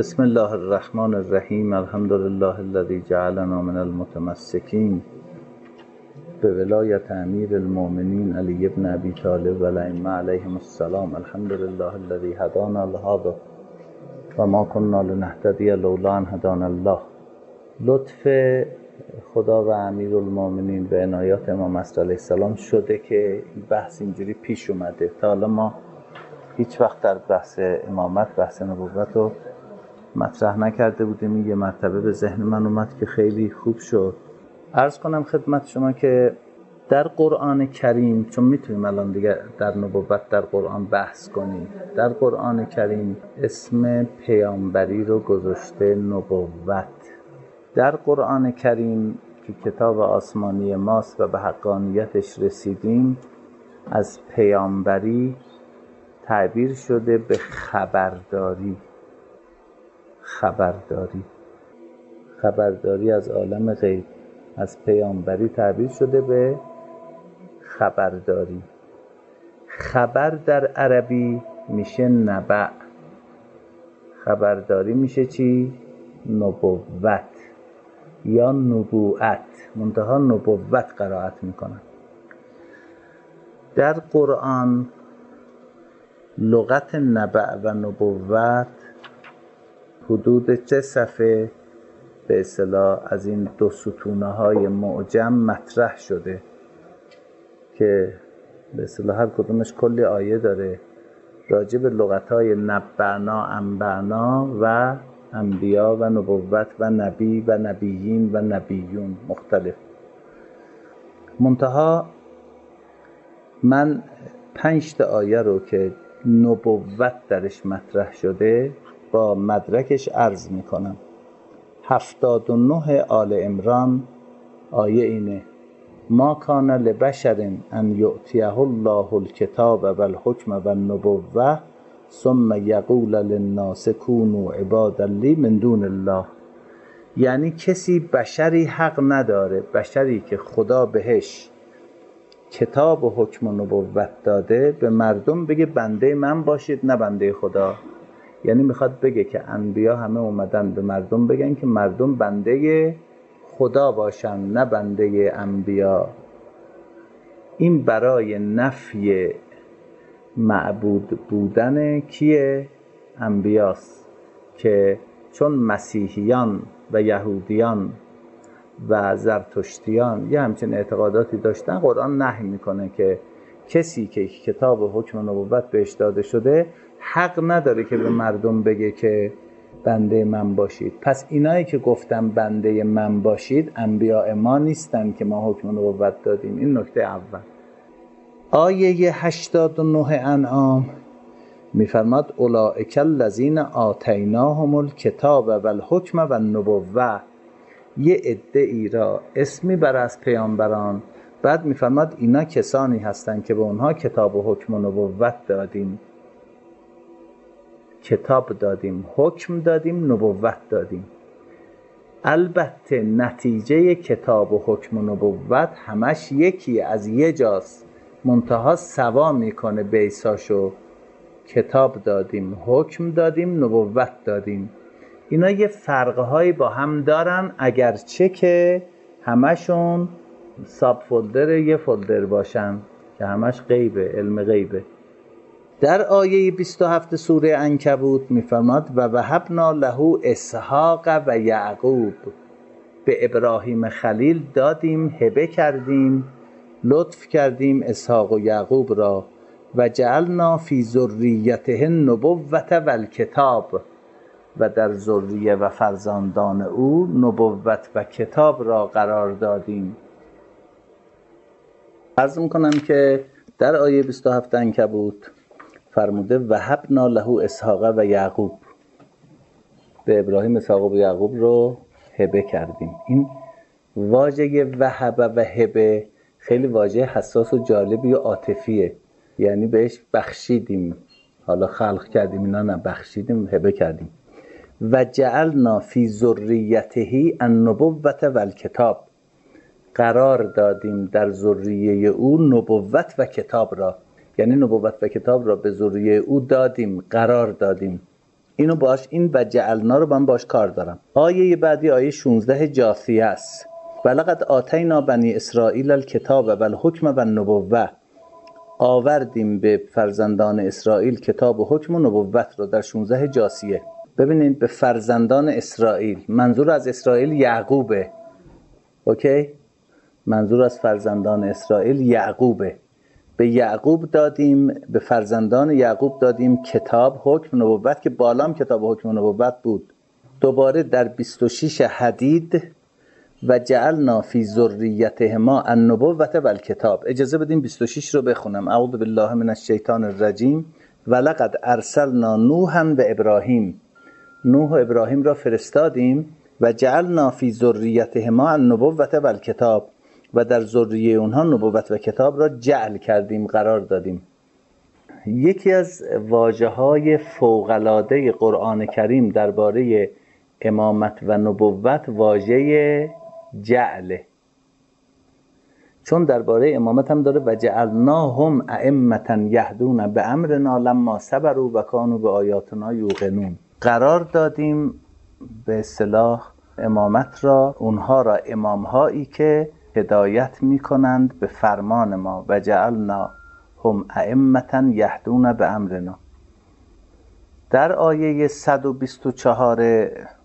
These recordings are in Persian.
بسم الله الرحمن الرحیم. الحمد لله الذی جعلنا من المتمسکین به ولایت امیر المؤمنین علی بن ابی طالب و الائمه علیهم السلام. الحمد لله الذی هدانا لهذا و ما كنا لنهتدی لولا ان هدانا الله. لطف خدا و امیر المؤمنین به عنایات امام علیه السلام شده که بحث اینجوری پیش اومده. تا حالا ما هیچ وقت در بحث امامت، بحث نبوت رو مطرح نکرده بودیم. یه مرتبه به ذهن من اومد که خیلی خوب شد. عرض کنم خدمت شما که در قرآن کریم، چون میتونیم الان دیگه در نبوت در قرآن بحث کنیم، در قرآن کریم اسم پیامبری رو گذاشته نبوت. در قرآن کریم که کتاب آسمانی ماست و به حقانیتش رسیدیم، از پیامبری تعبیر شده به خبرداری. خبرداری از عالم غیب. از پیامبری تعبیر شده به خبرداری. خبر در عربی میشه نبع، خبرداری میشه چی؟ نبوت یا نبوت، منتها نبوت قرائت میکنن. در قرآن لغت نبع و نبوت حدود 3 صفحه به اصطلاح از این دو ستونه های معجم مطرح شده که به اصطلاح هر کدومش کلی آیه داره راجع به لغت های نبعنا، انبعنا و انبیا و نبوت و نبی و نبیین و نبیون مختلف. منتها من 5 تا آیه رو که نبوت درش مطرح شده با مدرکش عرض میکنم. 79 آل عمران آیه اینه: ما کان لبشر ان یؤتیه الله الکتاب و الحکم و النبوة ثم یقول للناس کونوا عبادا لی من دون الله. یعنی کسی، بشری حق نداره، بشری که خدا بهش کتاب و حکم و نبوت داده، به مردم بگه بنده من باشید نه بنده خدا. یعنی میخواد بگه که انبیا همه اومدن به مردم بگن که مردم بنده خدا باشن نه بنده انبیا. این برای نفی معبود بودن کیه؟ انبیاست. که چون مسیحیان و یهودیان و زرتشتیان یه همچین اعتقاداتی داشتن، قرآن نهی میکنه که کسی که کتاب و حکم و نبوت بهش داده شده حق نداره که به مردم بگه که بنده من باشید. پس اینایی که گفتن بنده من باشید انبیاء ما نیستن که ما حکم و نبوت دادیم. این نکته اول. آیه 89 انعام میفرماد اولئک الذین آتیناهم الکتاب و الحکم و النبوة. یه عده ای را اسمی بر از پیامبران، بعد میفرماد اینا کسانی هستند که به اونها کتاب و حکم و نبوت دادیم. کتاب دادیم، حکم دادیم، نبوت دادیم. البته نتیجه کتاب و حکم و نبوت همش یکی، از یه جاست، منتها سوا میکنه بیساشو. کتاب دادیم، حکم دادیم، نبوت دادیم. اینا یه فرقهایی با هم دارن، اگرچه که همشون ساب فولدر یه فولدر باشن که همش غیبه، علم غیبه. در آیه 27 سوره عنکبوت میفرماد و وهبنا له اسحاق و یعقوب. به ابراهیم خلیل دادیم، هبه کردیم، لطف کردیم اسحاق و یعقوب را. و جعلنا فی ذریته النبوة و الکتاب. و در ذریه و فرزندان او نبوت و کتاب را قرار دادیم. عرض میکنم که در آیه 27 عنکبوت فرموده وهبنا له اسحاق و یعقوب. به ابراهیم اسحاق و یعقوب رو هبه کردیم. این واژه وهب و هبه خیلی واژه حساس و جالبی و عاطفیه. یعنی بهش بخشیدیم، حالا خلق کردیم، اینا نه، بخشیدیم، هبه کردیم. و جعلنا فی ذریته النبوة و الکتاب. قرار دادیم در ذریه او نبوت و کتاب را. یعنی نبوت و کتاب را به ذریه او دادیم، قرار دادیم. اینو باش، این و جعلنا رو من باش کار دارم. آیه بعدی آیه 16 جاثیه است. ولقد آتینا بنی اسرائیل الکتاب و الحکم و النبوة. آوردیم به فرزندان اسرائیل کتاب و حکم و نبوت رو در 16 جاثیه. ببینید به فرزندان اسرائیل، منظور از اسرائیل یعقوبه. اوکی؟ منظور از فرزندان اسرائیل یعقوبه. به یعقوب دادیم، به فرزندان یعقوب دادیم کتاب، حکم، نبوت، که بالام کتاب، حکم و نبوت بود. دوباره در 26 حدید و جعلنا فی ذریتهما النبوة و الکتاب. اجازه بدیم 26 رو بخونم. اعوذ بالله من الشیطان الرجیم. ولقد ارسلنا نوحا و ابراهیم. نوح و ابراهیم را فرستادیم و جعلنا فی ذریتهما النبوة و الکتاب، و در ذریه اونها نبوت و کتاب را جعل کردیم، قرار دادیم. یکی از واژه‌های فوق‌العاده قرآن کریم درباره امامت و نبوت واژه جعله، چون درباره امامت هم داره و جعلناهم ائمة یهدون بامرنا لما صبروا و کانوا بآیاتنا یوقنون. قرار دادیم به اصطلاح امامت را، اونها را امامهایی که هدایت میکنند به فرمان ما. و جعلناهم ائمة یهدون بامرنا. در آیه 124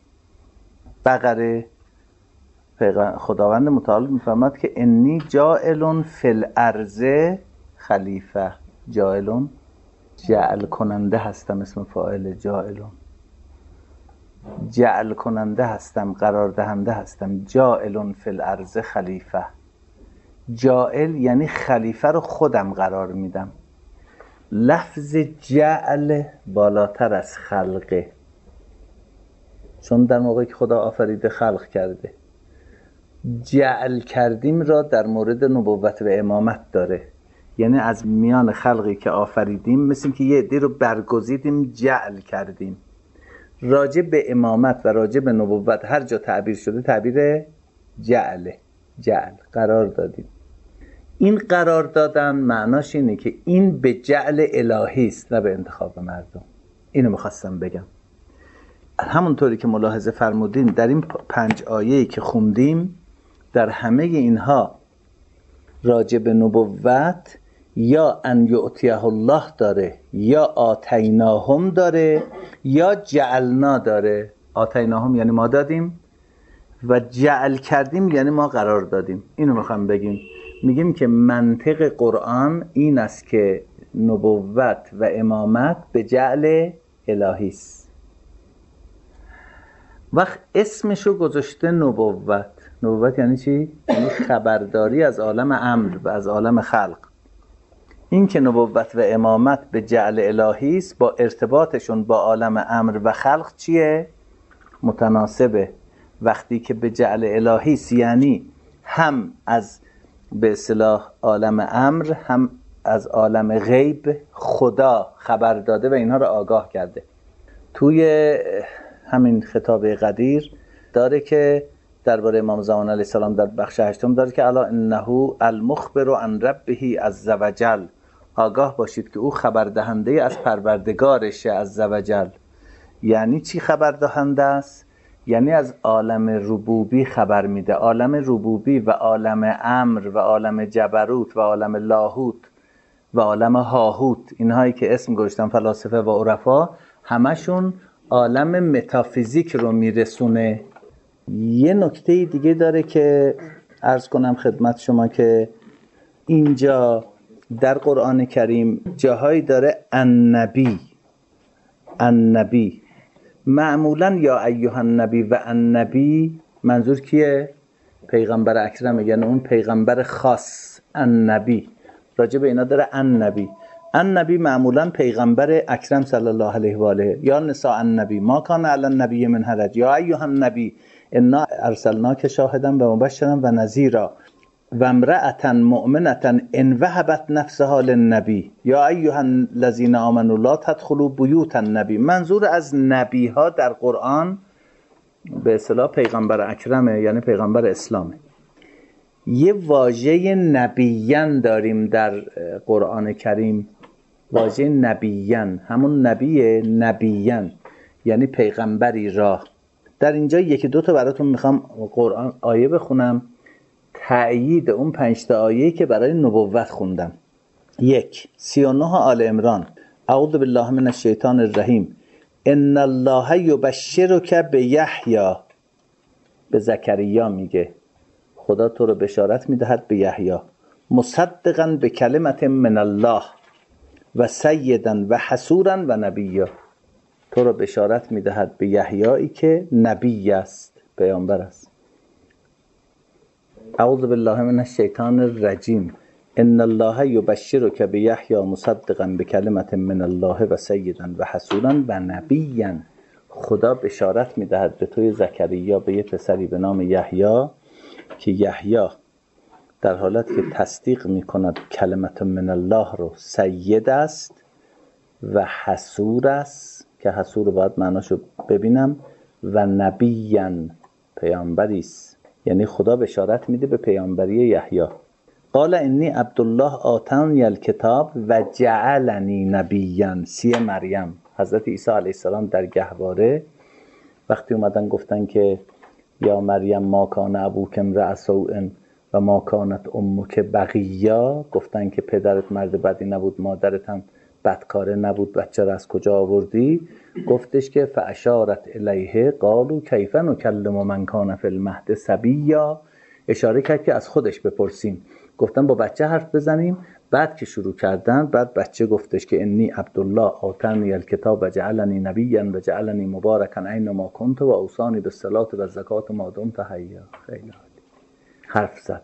بقره خداوند متعال میفرماد که انی جاعل فی الارض خلیفه. جاعلون جعل کننده هستم، اسم فاعل جاعلون، جعل کننده هستم، قرار دهنده هستم. جاعل فی الارض خلیفه. جاعل یعنی خلیفه رو خودم قرار میدم. لفظ جعل بالاتر از خلقه، چون در موقعی که خدا آفریده خلق کرده. جعل کردیم را در مورد نبوت و امامت داره، یعنی از میان خلقی که آفریدیم، مثل که یه عده رو برگزیدیم جعل کردیم. راجع به امامت و راجع به نبوت هر جا تعبیر شده تعبیر جعله، جعل قرار دادیم. این قرار دادن معناش اینه که این به جعل الهی است، نه به انتخاب مردم. اینو میخواستم بگم. همونطوری که ملاحظه فرمودین در این 5 آیه‌ای که خوندیم، در همه اینها راجع به نبوت یا ان یؤتیه الله داره، یا آتیناهم داره، یا جعلنا داره. آتیناهم یعنی ما دادیم، و جعل کردیم یعنی ما قرار دادیم. اینو میخوام بگیم. میگیم که منطق قرآن این است که نبوت و امامت به جعل الهی است. وقت اسمشو گذاشته نبوت. نبوت یعنی چی؟ یعنی خبرداری از عالم امر و از عالم خلق. این که نبوت و امامت به جعل الهی است، با ارتباطشون با عالم امر و خلق چیه؟ متناسبه. وقتی که به جعل الهی است یعنی هم از به اصطلاح عالم امر، هم از عالم غیب خدا خبر داده و اینها را آگاه کرده. توی همین خطاب قدیر داره که درباره امام زمان علیه السلام در بخش 8 داره که الا انه المخبر عن ربه عز وجل. آگاه باشید که او خبر دهنده از پروردگارش عز وجل. یعنی چی خبر دهنده است؟ یعنی از عالم ربوبی خبر میده. عالم ربوبی و عالم امر و عالم جبروت و عالم لاهوت و عالم هاهوت، اینهایی که اسم گذاشتن فلاسفه و عرفا، همشون عالم متافیزیک رو میرسونه. یه نکته دیگه داره که عرض کنم خدمت شما که اینجا در قرآن کریم جاهایی داره النبی معمولا یا ایها النبی و النبی منظور کیه؟ پیغمبر اکرمه، یعنی اون پیغمبر خاص. النبی راجع به اینا داره النبی معمولا پیغمبر اکرم صلی الله علیه و آله. یا نساء النبی ما کان علی النبی من حرج یا ایها النبی انا ارسلناک شاهدا و مبشرا و نذیرا و امرأة مؤمنة ان وهبت نفسها للنبی یا ایها الذین آمنوا لا تدخلوا بیوت النبی. منظور از نبی ها در قرآن به اصطلاح پیغمبر اکرمه، یعنی پیغمبر اسلامه. یه واژه نبیین داریم در قرآن کریم. واژه نبیین همون نبیه، نبیین یعنی پیغمبری را. در اینجا یکی دو تا براتون میخوام قرآن آیه بخونم تأیید اون 5 تا آیه‌ای که برای نبوت خوندم. 39 آل عمران. اعوذ بالله من الشیطان الرجیم. ان الله یبشرک بیحیی. به زکریا میگه خدا تو رو بشارت میدهد به یحیی، مصدقا به کلمت من الله و سیدا و حصورا و نبیا. تو رو بشارت میدهد به یحیایی که نبی است، پیامبر است. اعوذ بالله من الشیطان الرجیم. ان الله یبشرک بیحیی مصدقا به کلمت من الله و سیدا و حصورا و نبیا. خدا بشارت میدهد به توی زکریا به یه پسری به نام یحیی که یحیی در حالت که تصدیق میکند کلمت من الله رو سید است و حصور است، که حصور رو باید معناشو ببینم، و نبیاً پیامبری است. یعنی خدا بشارت میده به پیامبری یحیی. قال انی عبدالله آتانی الکتاب و جعلنی نبیاً. 3 مریم. حضرت عیسی علیه السلام در گهواره وقتی اومدن گفتن که یا مریم ما کان ابوک امرأ سوء و ما کانت امک بغیا، گفتن که پدرت مرد بدی نبود، مادرت هم بدکاره نبود، بچه را از کجا آوردی؟ گفتش که فاشارت الیه قالوا کیف نکلم من کان فی المهد صبیا. اشاره کرد که از خودش بپرسیم. گفتن با بچه حرف بزنیم. بعد که شروع کردن، بعد بچه گفتش که انی عبدالله آتانی الکتاب و جعلنی نبیا و جعلنی مبارکا اینما کنت و اوصانی بالصلاة و الزکاة ما دمت حیا. خیلی عالی. حرف زد.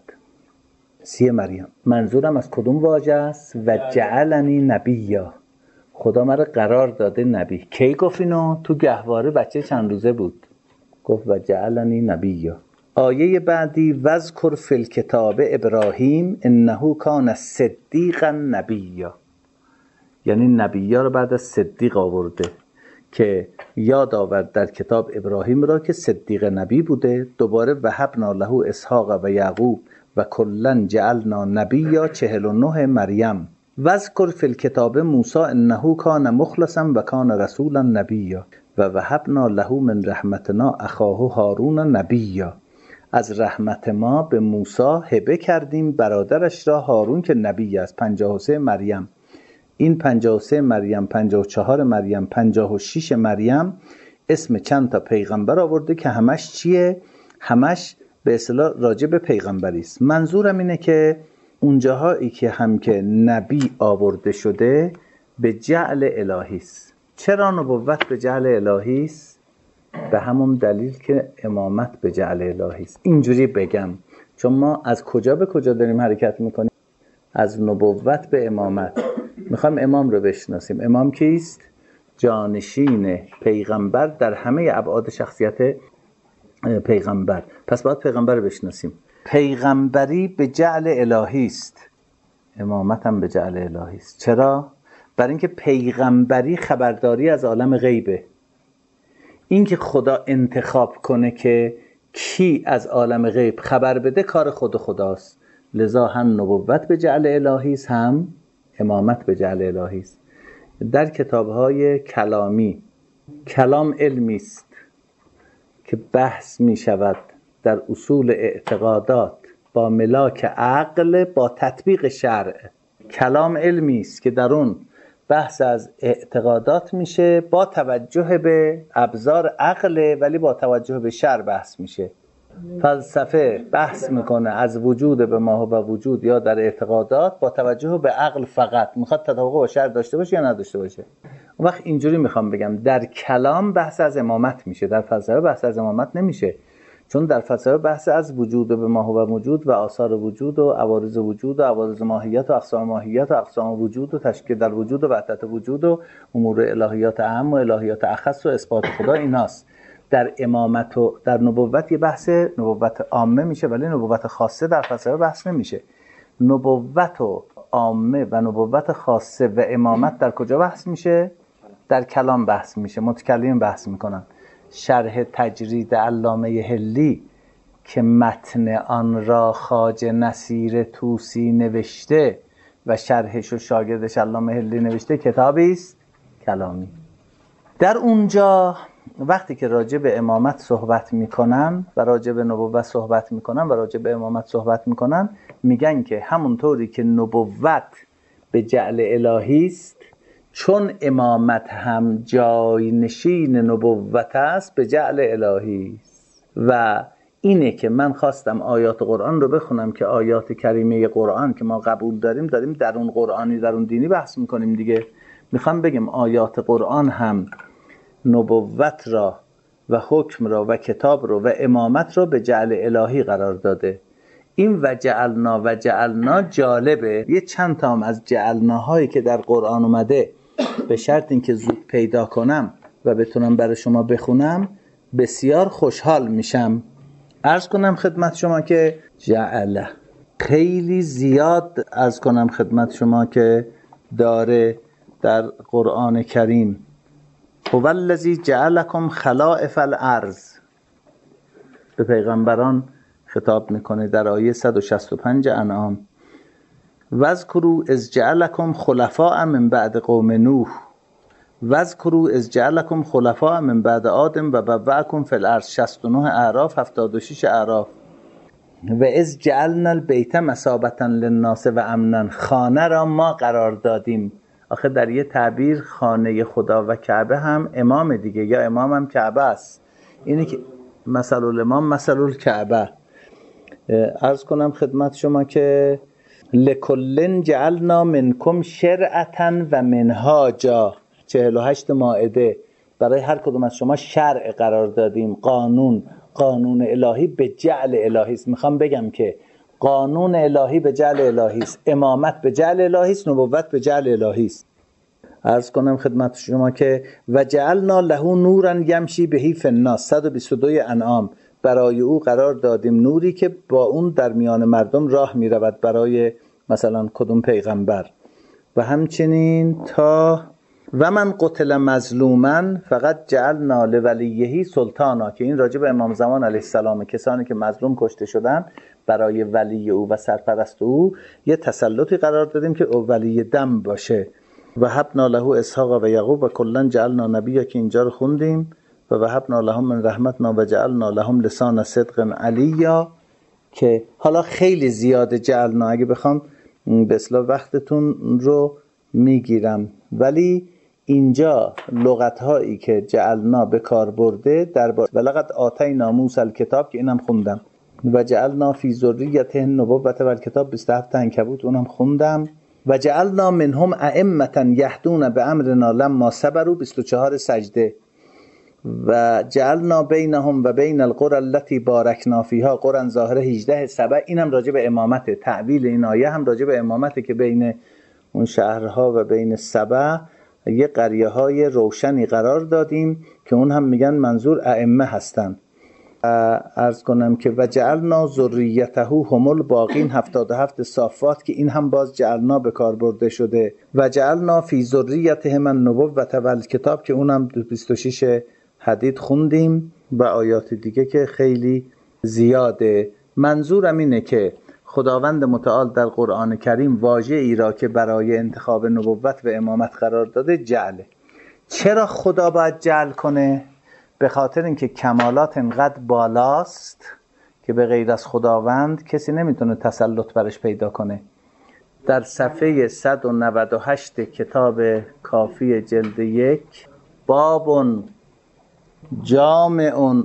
3 مریم. منظورم از کدوم واژه است؟ و جعلنی نبیا. خدا مرا قرار داده نبی. کی گفت اینو؟ تو گهواره بچه چند روزه بود. گفت و جعلنی نبیا. آیه بعدی وذکر فی الکتاب ابراهیم انه کان صدیقا نبیا. یعنی نبیا رو بعد از صدیق آورده که یاد آورد در کتاب ابراهیم را که صدیق نبی بوده. دوباره وهبنا له اسحاق و یعقوب و کلا جعلنا نبیا. 49 مریم. وذکر فی الکتاب موسی انه کان مخلصا و کان رسولا نبیا و وهبنا له من رحمتنا اخاه هارون نبیا. از رحمت ما به موسی هبه کردیم برادرش را هارون که نبی است. 53 مریم. این 53 مریم، 54 مریم، 56 مریم اسم چند تا پیغمبر آورده که همش چیه؟ همش به اصطلاح راجع به پیغمبری است. منظورم اینه که اونجاهایی که هم که نبی آورده شده به جعل الهی است. چرا نبوت به جعل الهی است؟ به همون دلیل که امامت به جعل الهی است. اینجوری بگم چون ما از کجا به کجا داریم حرکت میکنیم؟ از نبوت به امامت. میخوایم امام رو بشناسیم. امام کیست؟ جانشین پیغمبر در همه ابعاد شخصیت پیغمبر. پس باید پیغمبر رو بشناسیم. پیغمبری به جعل الهی است، امامت هم به جعل الهی است. چرا؟ برای اینکه پیغمبری خبرداری از عالم غیبه. این که خدا انتخاب کنه که کی از عالم غیب خبر بده کار خود خداست. لذا هم نبوت به جعل الهی است، هم امامت به جعل الهی است. در کتاب‌های کلامی، کلام علمی است که بحث می شود در اصول اعتقادات با ملاک عقل با تطبیق شرع. کلام علمی است که در اون بحث از اعتقادات میشه با توجه به ابزار عقل، ولی با توجه به شرع بحث میشه. فلسفه بحث میکنه از وجود به ما و وجود یا در اعتقادات با توجه به عقل فقط. میخواد تطابق با شرع داشته باشه یا نداشته باشه. اون وقت اینجوری میخوام بگم در کلام بحث از امامت میشه، در فلسفه بحث از امامت نمیشه. چون در فلسفه بحث از وجود به ما و وجود و آثار وجود و عوارض وجود و عوارض ماهیت و اقسام ماهیت و اقسام وجود و تشکیل در وجود و وحدت وجود و امور الهیات اعم و الهیات اخص و اثبات خدا ایناست. در امامت و در نبوت یه بحث نبوت عامه میشه، ولی نبوت خاصه در فلسفه بحث نمیشه. نبوت و عامه و نبوت خاصه و امامت در کجا بحث میشه؟ در کلام بحث میشه. متکلم بحث میکنن. شرح تجرید علامه حلی که متن آن را خواجه نصیر طوسی نوشته و شرحش و شاگردش علامه حلی نوشته کتابی است کلامی. در اونجا وقتی که راجع به امامت صحبت میکنن و راجع به نبوت صحبت میکنن و راجع به امامت صحبت میکنن، میگن که همونطوری که نبوت به جعل الهی است، چون امامت هم جای نشین نبوت است به جعل الهی است. و اینه که من خواستم آیات قرآن رو بخونم که آیات کریمه قرآن که ما قبول داریم درون قرآنی درون دینی بحث میکنیم دیگه. میخوام بگم آیات قرآن هم نبوت را و حکم را و کتاب را و امامت را به جعل الهی قرار داده. این و جعلنا جالبه. یه چند تا هم از جعلناهایی که در قرآن اومده به شرط اینکه زود پیدا کنم و بتونم برای شما بخونم بسیار خوشحال میشم. عرض کنم خدمت شما که جعله خیلی زیاد عرض کنم خدمت شما که داره در قرآن کریم. هو الذی جعلکم خلائف الارض، به پیغمبران خطاب میکنه در آیه 165 انعام. واذکروا اذ جعلکم خلفاء من بعد قوم نوح واذکروا اذ جعلکم خلفاء من بعد عاد و بوأکم فی الارض 69 اعراف 76 اعراف. و اذ جعلنا البیت مثابة للناس و امنا، خانه را ما قرار دادیم. آخه در یه تعبیر خانه خدا و کعبه هم امام دیگه، یا امام هم کعبه است. اینه که مثل الامام مثل الکعبه. عرض کنم خدمت شما که لکل جعلنا منکم شرعة و منهاجا 48 مائده، برای هر کدوم از شما شرع قرار دادیم، قانون الهی به جعل الهی است. میخوام بگم که قانون الهی به جعل الهی است، امامت به جعل الهی است، نبوت به جعل الهی است. عرض کنم خدمت شما که و جعلنا له نورا یمشی به فی الناس 122 انعام، برای او قرار دادیم نوری که با اون در میان مردم راه می رود، برای مثلا کدوم پیغمبر. و همچنین تا و من قتل مظلوما فقط جعلنا لولیه سلطانا، که این راجع به امام زمان علیه السلام، کسانی که مظلوم کشته شدن برای ولی او و سرپرست او یه تسلطی قرار دادیم که او ولی دم باشه. و وهبنا له اسحاق و یعقوب و کلا جعلنا نبیا، که اینجا رو خوندیم. و وهبنا لهم من رحمتنا و جعلنا لهم لسان صدق علیا، که حالا خیلی زیاده جعلنا، اگه بخوام به اصطلاح وقتتون رو میگیرم، ولی اینجا لغت هایی که جعلنا به کار برده درباره ولقد آتینا موسی الکتاب، که اینم خوندم، و جعلنا فی ذریته النبوة والکتاب 27 عنکبوت اونم خوندم. و جعلنا منهم ائمة یهدون بامرنا لما صبروا 24 سجده. و جعلنا بینهم و بین القرى التي بارکنا فیها قرى ظاهره 18 سبع. اینم راجع به امامت، تعبیل این آیه هم راجع به امامت که بین اون شهرها و بین سبع یه قریه های روشنی قرار دادیم که اون هم میگن منظور ائمه هستن. عرض کنم که و جعلنا ذریته هم الباقین 77 صافات، که این هم باز جعلنا به کار برده شده. و جعلنا فی ذریتهم النبوة والکتاب، که اونم 26 حدید خوندیم و آیات دیگه که خیلی زیاده. منظورم اینه که خداوند متعال در قرآن کریم واژه ای را که برای انتخاب نبوت و امامت قرار داده جعله. چرا خدا باید جعل کنه؟ به خاطر اینکه کمالات انقدر بالاست که به غیر از خداوند کسی نمیتونه تسلط برش پیدا کنه. در صفحه 198 کتاب کافی جلد 1 بابون جامع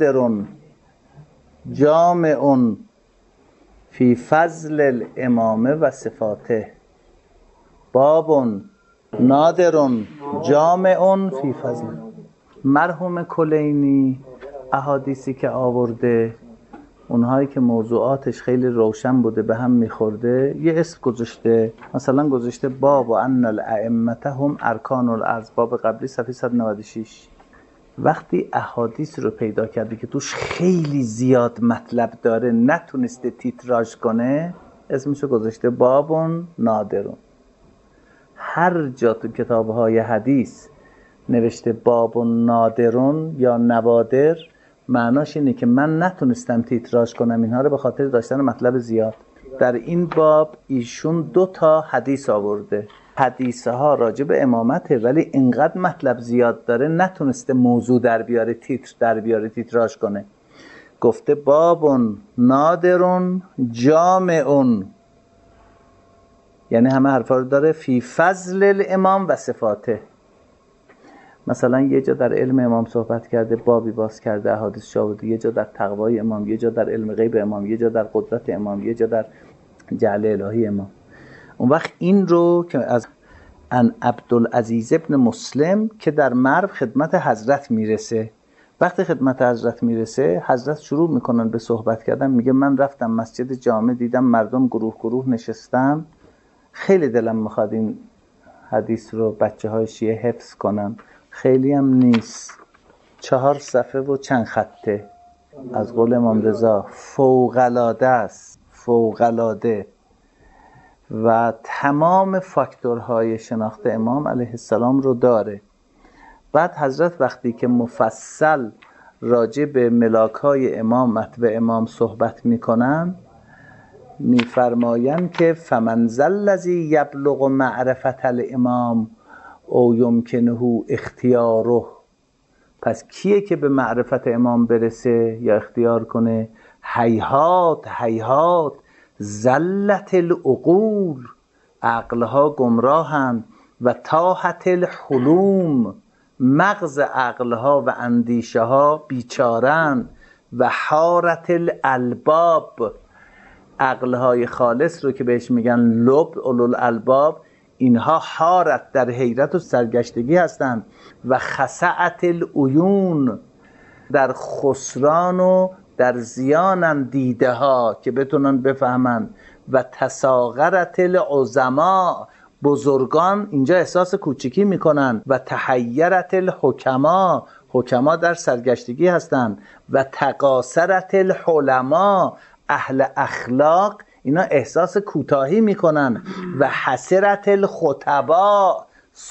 نادر فی فضل الامامه و صفاته. باب نادر جامع فی فضل. مرحوم کلینی احادیثی که آورده، اونهایی که موضوعاتش خیلی روشن بوده به هم میخورده، یه اسم گذاشته. مثلا گذاشته باب و ان الائمه هم ارکان الارض، باب قبلی صفحه 196. وقتی احادیث رو پیدا کرده که توش خیلی زیاد مطلب داره نتونسته تیتراژ کنه، اسمشو گذاشته بابون نادرون. هر جا تو کتاب‌های حدیث نوشته بابون نادرون یا نوادر، معناش اینه که من نتونستم تیتراژ کنم اینها رو به خاطر داشتن مطلب زیاد. در این باب ایشون 2 تا حدیث آورده. حدیثه ها راجع به امامته، ولی اینقدر مطلب زیاد داره نتونسته موضوع در بیاره، تیتر در بیاره، تیتراژ کنه. گفته بابون نادرون جامعون، یعنی همه حرفا رو داره، فی فضل الامام و صفاته. مثلا یه جا در علم امام صحبت کرده، بابی باز کرده، احادیث شاهده، یه جا در تقوای امام، یه جا در علم غیب امام، یه جا در قدرت امام، یه جا در جعل الهی امام. اون وقت این رو که از ان عبدالعزیز ابن مسلم که در مرو خدمت حضرت میرسه، وقتی خدمت حضرت میرسه حضرت شروع میکنن به صحبت کردن، میگه من رفتم مسجد جامع، دیدم مردم گروه گروه نشستن، خیلی دلم میخواد این حدیث رو بچه های شیعه حفظ کنن، خیلی هم نیست، 4 صفحه و چند خطه از قول امام رضا، فوق‌العاده است، فوق‌العاده، و تمام فاکتورهای شناخت امام علیه السلام رو داره. بعد حضرت وقتی که مفصل راجع به ملاک‌های امام و امام صحبت میکنن، میفرمایند که فمن ذا الذی یبلغ معرفت الامام او یمکنه اختیاره، پس کیه که به معرفت امام برسه یا اختیار کنه؟ هیهات هیهات زلت العقول، عقلها گمراهند، و تاحت الحلوم، مغز عقلها و اندیشه ها بیچارن، و حارت الالباب، عقلهای خالص رو که بهش میگن لب اولو الالباب، اینها حارت، در حیرت و سرگشتگی هستند، و خسعت العیون، در خسران و در زیانن دیده ها که بتونن بفهمن، و تساغرت العظما، بزرگان اینجا احساس کوچکی میکنن، و تحیرت الحکما، حکما در سرگشتگی هستند، و تقاصرت الحلما، اهل اخلاق اینا احساس کوتاهی میکنن، و حسرت الخطبا،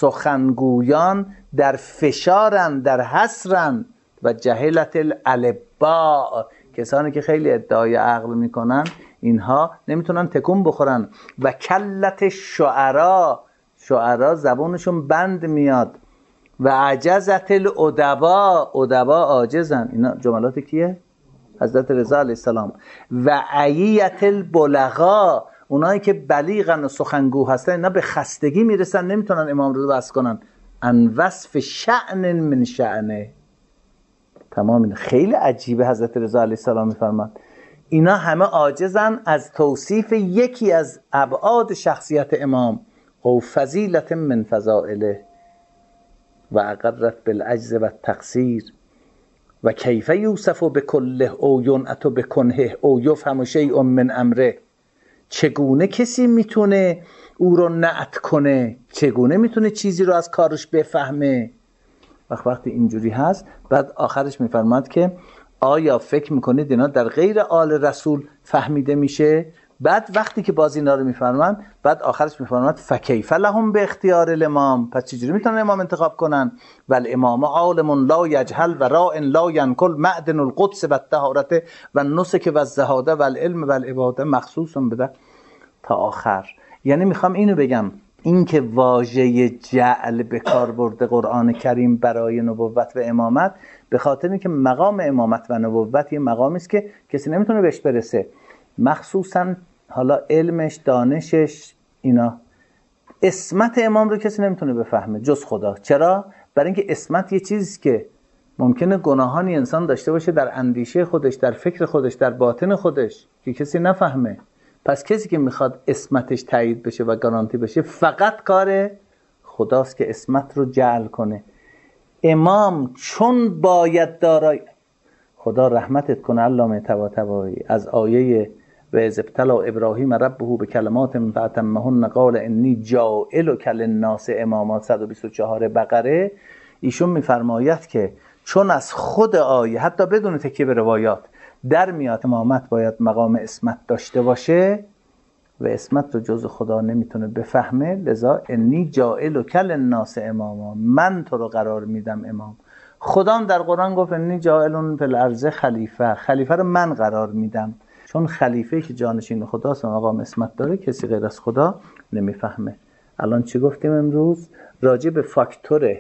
سخنگویان در فشارن، در حسرن، و جهلت الالبا، کسانی که خیلی ادعای عقل میکنن اینها نمیتونن تکون بخورن، و کلت شعرا، شعرا زبونشون بند میاد، و عجزت الادبا، ادبا عاجزن. اینا جملات کیه؟ حضرت رضا علیه السلام. و عییت البلغا، اونایی که بلیغن و سخنگو هستن اینا به خستگی میرسن، نمیتونن امام رو بس کنن، ان وصف شأن من شأنه. تمام این خیلی عجیبه. حضرت رضا علیه السلام میفرماد اینا همه عاجزن از توصیف یکی از ابعاد شخصیت امام، او فضیلت من فضائله، و اقرت بالعجز و التقصیر، و کیف یوصف بکله او ینعت بکنه او یفهم شیء من امره. چگونه کسی میتونه او رو نعت کنه؟ چگونه میتونه چیزی رو از کارش بفهمه؟ وقتی اینجوری هست، بعد آخرش میفرماد که آیا فکر میکنید اینا در غیر آل رسول فهمیده میشه؟ بعد وقتی که باز اینا رو میفرماد، بعد آخرش میفرماد فکیف لهم به اختیار الامام، پس چجوری میتونن امام انتخاب کنن؟ و الامام عالم لا یجهل و راء لا ینکل معدن القدس و الطهارت و النسک و الزهاده و العلم و العباده مخصوص بده تا آخر. یعنی میخوام اینو بگم، این که واژه جعل به کار برده قرآن کریم برای نبوت و امامت، به خاطر اینکه مقام امامت و نبوت یه مقامی است که کسی نمیتونه بهش برسه، مخصوصا حالا علمش، دانشش، اینا. اسمت امام رو کسی نمیتونه بفهمه جز خدا. چرا؟ برای اینکه اسمت یه چیزی که ممکنه گناهانی انسان داشته باشه در اندیشه خودش، در فکر خودش، در باطن خودش که کسی نفهمه. پس کسی که میخواد اسمتش تایید بشه و گارانتی بشه، فقط کار خداست که اسمت رو جعل کنه. امام چون باید دارای، خدا رحمتت کنه علامه طباطبایی، از آیه و اذ ابتلی ابراهیم ربه بکلمات فاتمهن قال انی جاعلک للناس اماما 124 بقره، ایشون میفرماید که چون از خود آیه حتی بدون تکیه به روایات در میاد امامت باید مقام اسمت داشته باشه و اسمت رو جز خدا نمیتونه بفهمه، لذا انی جاعلک للناس اماما، من تو رو قرار میدم امام. خدا هم در قرآن گفت انی جاعل فی الارض خلیفه، خلیفه رو من قرار میدم، چون خلیفه که جانشین خداست و مقام اسمت داره کسی غیر از خدا نمیفهمه. الان چی گفتیم امروز؟ راجع به فاکتور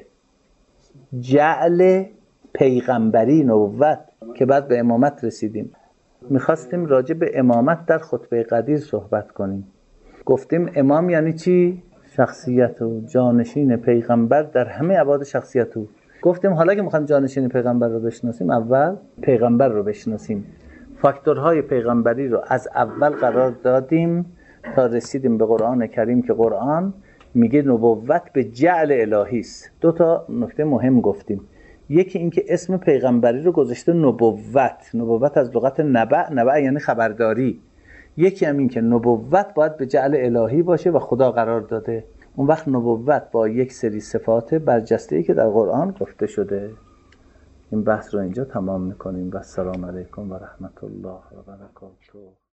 جعل پیغمبری نبوت که بعد به امامت رسیدیم. میخواستیم راجع به امامت در خطبه قدیر صحبت کنیم. گفتیم امام یعنی چی؟ شخصیت و جانشین پیغمبر در همه ابعاد شخصیت او. گفتیم حالا که میخوایم جانشین پیغمبر رو بشناسیم، اول پیغمبر رو بشناسیم. فاکتورهای پیغمبری رو از اول قرار دادیم تا رسیدیم به قرآن کریم که قرآن میگه نبوت به جعل الهی است. 2 نکته مهم گفتیم. یکی این که اسم پیغمبری رو گذاشته نبوت. نبوت از لغت نبع یعنی خبرداری. یکی هم این که نبوت باید به جعل الهی باشه و خدا قرار داده. اون وقت نبوت با یک سری صفات برجسته‌ای که در قرآن گفته شده. این بحث رو اینجا تمام میکنیم و السلام علیکم و رحمت الله و برکاته.